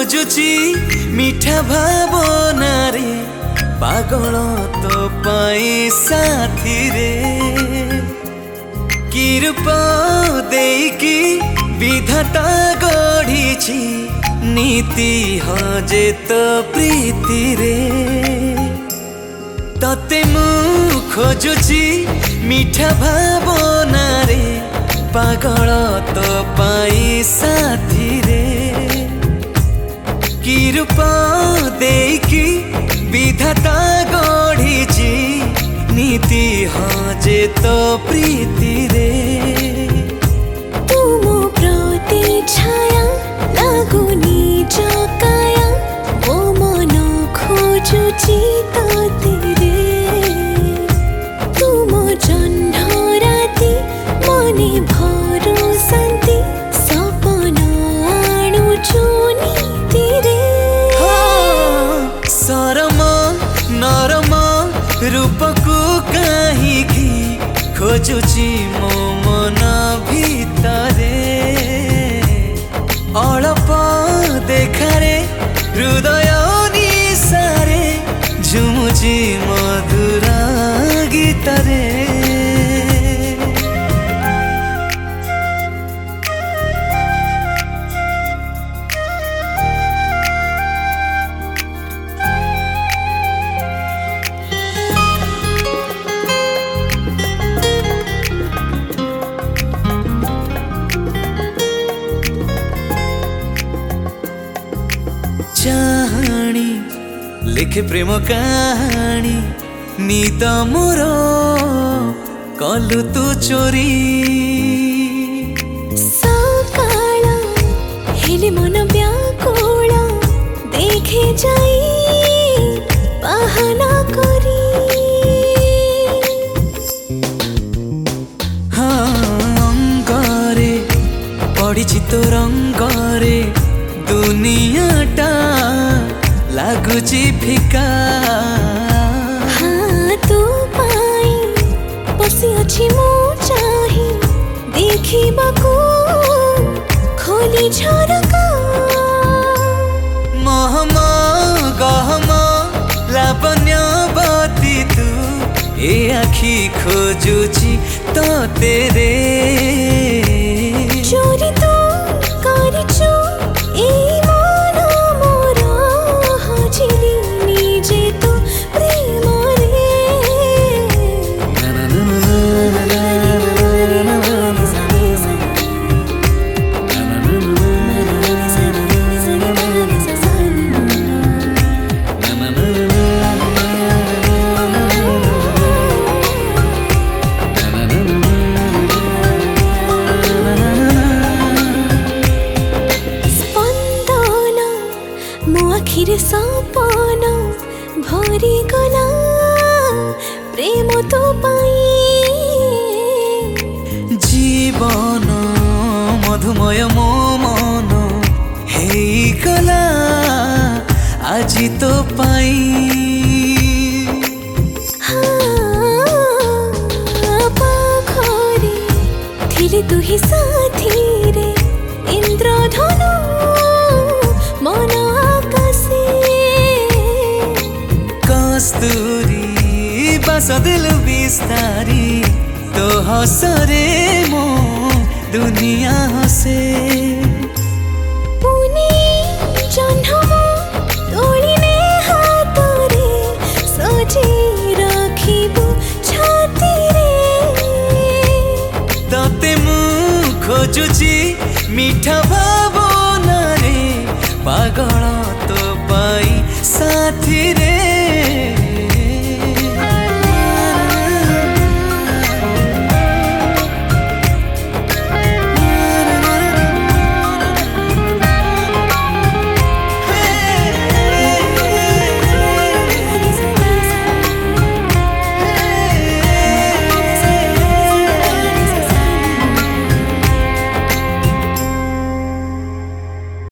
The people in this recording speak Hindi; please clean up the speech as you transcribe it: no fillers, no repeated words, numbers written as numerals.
खोजुची मीठा भावना रे पागल तो पाई साथी रे कि रूप देकी विधाता गढ़ी नीति हजे तो प्रीति रे तते मु खोजुची मीठा भावना रे पागल तो पाई साथी रे कि रूप देकी विधाता गढ़ी नीति हजे तो प्रीति रे तुम प्रति छाया लागुनी जकाया ओ मन खोजुची तते रे तुम जह्न राति मने भरोसांती सपन आणुछु नीति रे सरम नरम रूपकु काहीकि खोजुची मो मन भितरे अळप देखारे हृदय निसारे झुमुची मधुर गीतरे चाहाणी लिखे प्रेम कहानी नीत मोर कलु तू चोरी सकाळ हेले मन व्याकुळ देखे जाई बहाना करी हाँ अंगरे पड़िछि तो रंगरे दुनियाटा लागुची फिका हाँ तू पाई बसी अछि मु चाही देखिबाकू खोली झरका महम गहम लावण्यवती तू ए आखि खोजुची तो तेरे चोरी तू करिछु ए मन मोर हजिली निजे तू प्रेम रे मो आखिरे सपन भरी गला प्रेम तो पाई जीवन मधुमय मो मन हेई गला आज तो पाई पाखरे थिले तू ही साथी रे इंद्रधनु मन आकाशे कस्तूरी बास दिल बिस्तारी तो हसरे मो दुनिया हसे पुनी जन्म तोलिने हातरे सजी राखिबु छाती रे तते मु खोजुची मीठा भावना रे पागल तो पाई साथी रे।